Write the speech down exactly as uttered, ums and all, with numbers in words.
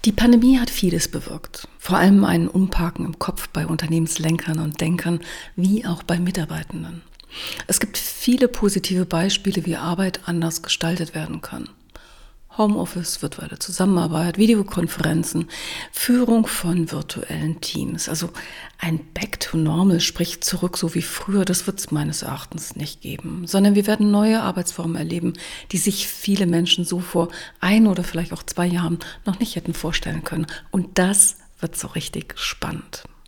Die Pandemie hat vieles bewirkt. Vor allem ein Umparken im Kopf bei Unternehmenslenkern und Denkern, wie auch bei Mitarbeitenden. Es gibt viele positive Beispiele, wie Arbeit anders gestaltet werden kann. Homeoffice, virtuelle Zusammenarbeit, Videokonferenzen, Führung von virtuellen Teams. Also ein Back to Normal, sprich zurück so wie früher, das wird es meines Erachtens nicht geben. Sondern wir werden neue Arbeitsformen erleben, die sich viele Menschen so vor ein oder vielleicht auch zwei Jahren noch nicht hätten vorstellen können. Und das wird so richtig spannend.